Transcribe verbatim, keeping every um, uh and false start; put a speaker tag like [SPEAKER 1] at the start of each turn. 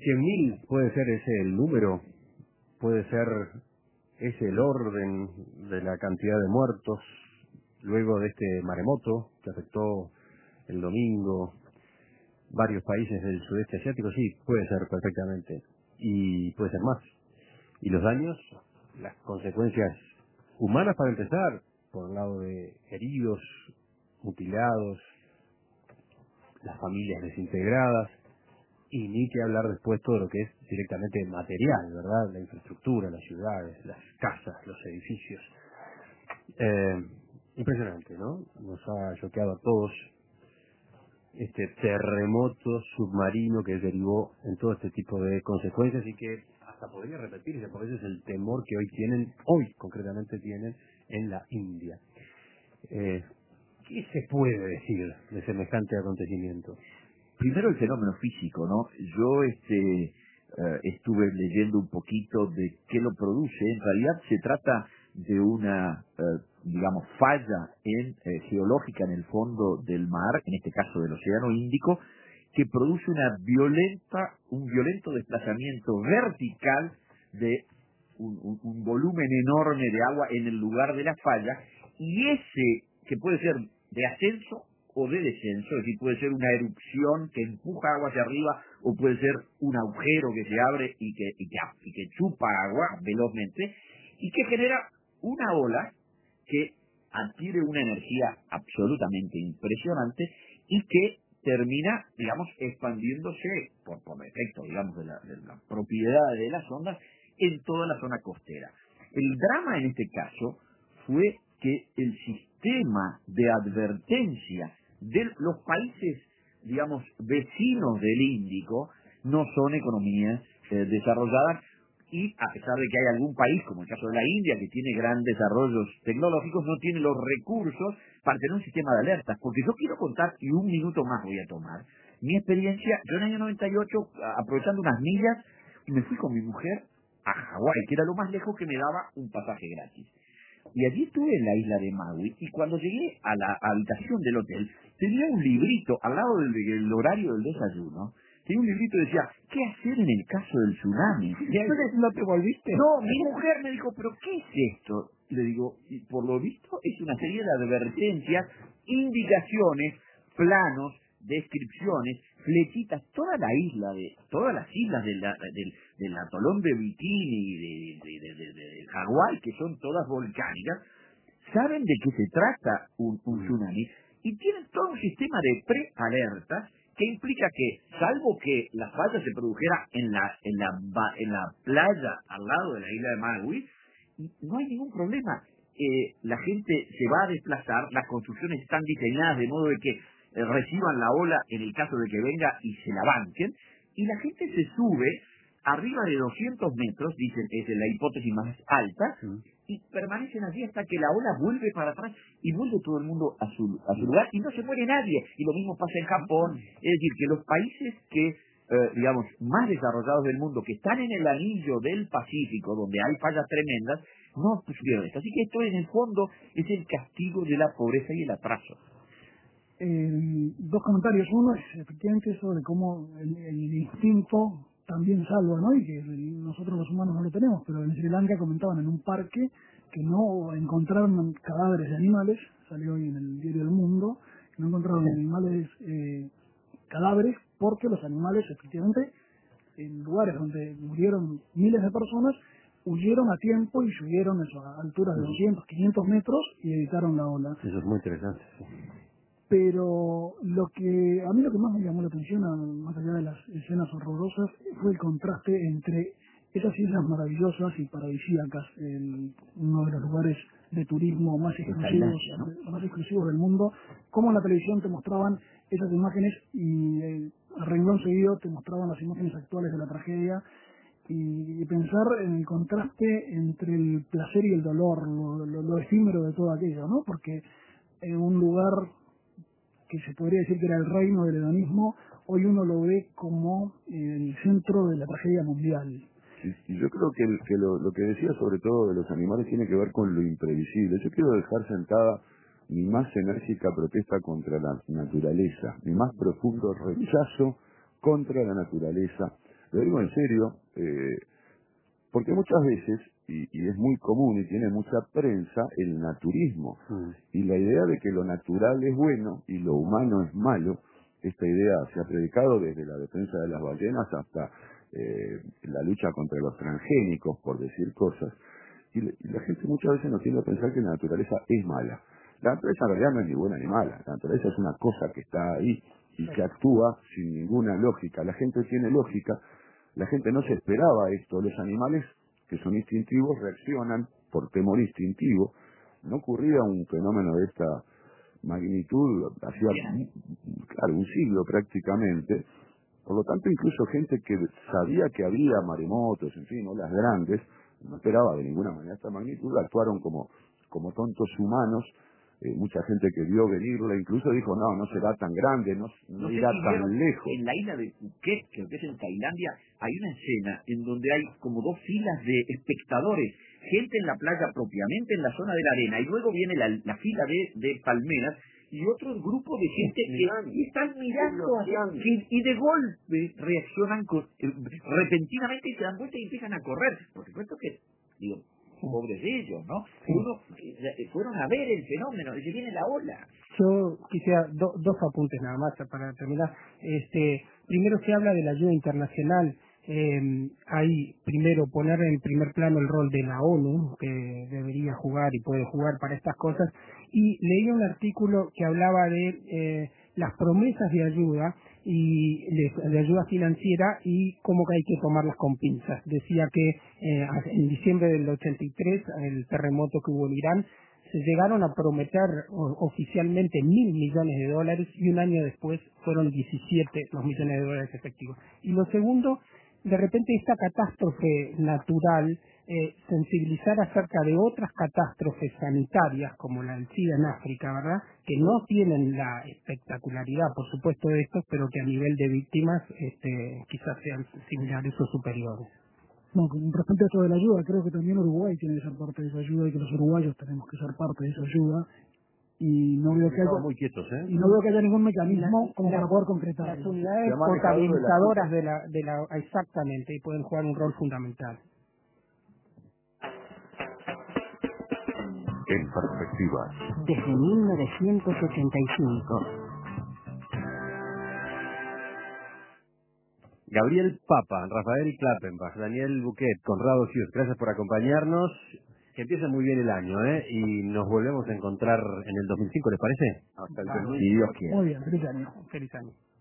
[SPEAKER 1] cien mil puede ser ese el número, puede ser ese el orden de la cantidad de muertos luego de este maremoto que afectó el domingo varios países del sudeste asiático. Sí, puede ser perfectamente, y puede ser más. Y los daños, las consecuencias humanas para empezar, por el lado de heridos, mutilados, las familias desintegradas, y ni que hablar después todo lo que es directamente material, ¿verdad? La infraestructura, las ciudades, las casas, los edificios. Eh, impresionante, ¿no? Nos ha choqueado a todos este terremoto submarino que derivó en todo este tipo de consecuencias y que hasta podría repetirse, porque ese es el temor que hoy tienen, hoy concretamente tienen en la India. Eh, ¿Qué se puede decir de semejante acontecimiento?
[SPEAKER 2] Primero el fenómeno físico, ¿no? Yo este eh, estuve leyendo un poquito de qué lo produce. En realidad se trata de una, eh, digamos, falla en, eh, geológica en el fondo del mar, en este caso del Océano Índico, que produce una violenta, un violento desplazamiento vertical de un, un, un volumen enorme de agua en el lugar de la falla, y ese, que puede ser de ascenso o de descenso, es decir, puede ser una erupción que empuja agua hacia arriba, o puede ser un agujero que se abre y que, y que, y que chupa agua velozmente, y que genera una ola que adquiere una energía absolutamente impresionante y que termina, digamos, expandiéndose por, por efecto, digamos, de la, de la propiedad de las ondas en toda la zona costera. El drama en este caso fue que el sistema de advertencia de los países, digamos, vecinos del Índico no son economías eh, desarrolladas, y a pesar de que hay algún país, como el caso de la India, que tiene grandes desarrollos tecnológicos, no tiene los recursos para tener un sistema de alertas. Porque yo quiero contar, y un minuto más voy a tomar, mi experiencia. Yo en el año noventa y ocho, aprovechando unas millas, me fui con mi mujer a Hawái, que era lo más lejos que me daba un pasaje gratis. Y allí estuve en la isla de Maui, y cuando llegué a la habitación del hotel, tenía un librito al lado del, del horario del desayuno. Tenía un librito que decía, ¿qué hacer en el caso del tsunami?
[SPEAKER 1] Entonces, ¿no te volviste?
[SPEAKER 2] No, mi mujer me dijo, ¿pero qué es esto? Y le digo, y por lo visto es una serie de advertencias, indicaciones, planos, descripciones, flechitas, toda la isla, de todas las islas de la, del, del atolón de Bikini y de, de, de, de, de Hawái, que son todas volcánicas, saben de qué se trata un, un tsunami, y tienen todo un sistema de prealertas que implica que, salvo que la falla se produjera en la, en la, en la playa al lado de la isla de Maui, no hay ningún problema. Eh, la gente se va a desplazar, las construcciones están diseñadas de modo de que eh, reciban la ola en el caso de que venga y se la banquen, y la gente se sube arriba de doscientos metros, dicen, es la hipótesis más alta, sí, y permanecen allí hasta que la ola vuelve para atrás y vuelve todo el mundo a su, a su lugar y no se muere nadie. Y lo mismo pasa en Japón. Es decir, que los países que, eh, digamos, más desarrollados del mundo, que están en el anillo del Pacífico, donde hay fallas tremendas, no sufrieron esto. Así que esto en el fondo es el castigo de la pobreza y el atraso.
[SPEAKER 3] Eh, dos comentarios. Uno es efectivamente sobre cómo el, el instinto también salva, ¿no? Y que el, nosotros los humanos no lo tenemos, pero en Sri Lanka comentaban en un parque que no encontraron cadáveres de animales, salió hoy en el diario El Mundo, que no encontraron animales, eh, cadáveres, porque los animales efectivamente, en lugares donde murieron miles de personas, huyeron a tiempo y subieron eso, a alturas de doscientos, quinientos metros y evitaron la ola.
[SPEAKER 1] Eso es muy interesante, sí.
[SPEAKER 3] Pero lo que a mí lo que más me llamó la atención, más allá de las escenas horrorosas, fue el contraste entre esas islas maravillosas y paradisíacas, el, uno de los lugares de turismo más exclusivos, ¿no? más exclusivos del mundo, cómo en la televisión te mostraban esas imágenes y eh, a renglón seguido te mostraban las imágenes actuales de la tragedia, y, y pensar en el contraste entre el placer y el dolor, lo, lo, lo efímero de todo aquello, ¿no? Porque en un lugar que se podría decir que era el reino del hedonismo, hoy uno lo ve como el centro de la tragedia mundial.
[SPEAKER 4] Sí, sí, yo creo que, el, que lo, lo que decía sobre todo de los animales tiene que ver con lo imprevisible. Yo quiero dejar sentada mi más enérgica protesta contra la naturaleza, mi más profundo rechazo contra la naturaleza, Lo digo en serio, eh, porque muchas veces, y, y es muy común y tiene mucha prensa, el naturismo. Mm. Y la idea de que lo natural es bueno y lo humano es malo, esta idea se ha predicado desde la defensa de las ballenas hasta eh, la lucha contra los transgénicos, por decir cosas. Y, le, y la gente muchas veces no tiende a pensar que la naturaleza es mala. La naturaleza en realidad no es ni buena ni mala. La naturaleza es una cosa que está ahí y que actúa sin ninguna lógica. La gente tiene lógica. La gente no se esperaba esto. Los animales que son instintivos reaccionan por temor instintivo. No ocurría un fenómeno de esta magnitud hacía, claro, un siglo prácticamente. Por lo tanto, incluso gente que sabía que había maremotos, en fin, olas grandes, no esperaba de ninguna manera esta magnitud, actuaron como, como tontos humanos. Eh, mucha gente que vio venirla incluso dijo, no, no será tan grande, no, no,
[SPEAKER 2] no sé
[SPEAKER 4] irá
[SPEAKER 2] si
[SPEAKER 4] tan lejos.
[SPEAKER 2] En la isla de Phuket, creo que es en Tailandia, hay una escena en donde hay como dos filas de espectadores, gente en la playa propiamente, en la zona de la arena, y luego viene la, la fila de, de palmeras, y otro grupo de gente que y están mirando hacia, que, y de golpe reaccionan con, eh, repentinamente y se dan vuelta y empiezan a correr. Por supuesto que, digo, pobres de ellos, ¿no? Sí. Uno, eh, fueron a ver el fenómeno, y se viene la ola.
[SPEAKER 5] Yo quisiera do, dos apuntes nada más para terminar. Este, primero se habla de la ayuda internacional. Eh, hay primero poner en primer plano el rol de la ONU, que debería jugar y puede jugar para estas cosas, y leí un artículo que hablaba de eh, las promesas de ayuda y de, de ayuda financiera y cómo que hay que tomarlas con pinzas. Decía que eh, en diciembre del ochenta y tres, el terremoto que hubo en Irán, se llegaron a prometer o, oficialmente mil millones de dólares y un año después fueron diecisiete los millones de dólares efectivos. Y lo segundo, de repente esta catástrofe natural, eh, sensibilizar acerca de otras catástrofes sanitarias como la del SIDA en África, ¿verdad? Que no tienen la espectacularidad, por supuesto, de estos, pero que a nivel de víctimas este, quizás sean similares o superiores.
[SPEAKER 3] No, con respecto a esto de la ayuda, creo que también Uruguay tiene que ser parte de esa ayuda y que los uruguayos tenemos que ser parte de esa ayuda. Y no veo que haya,
[SPEAKER 1] muy quietos, ¿eh?
[SPEAKER 3] y no veo que haya ningún mecanismo
[SPEAKER 5] la,
[SPEAKER 3] como
[SPEAKER 5] la,
[SPEAKER 3] para poder concretar.
[SPEAKER 5] Las unidades potabilizadoras de la, de la, exactamente, y pueden jugar un rol fundamental.
[SPEAKER 6] En perspectiva.
[SPEAKER 7] Desde mil novecientos ochenta y cinco.
[SPEAKER 1] Gabriel Papa, Rafael Klappenbach, Daniel Buquet, Conrado Schius, gracias por acompañarnos. Que empiece muy bien el año, ¿eh? Y nos volvemos a encontrar en el dos mil cinco, ¿les parece?
[SPEAKER 2] Hasta el
[SPEAKER 5] Claro.
[SPEAKER 2] dos mil, si Dios quiere.
[SPEAKER 3] Muy bien, feliz año.
[SPEAKER 5] Feliz año.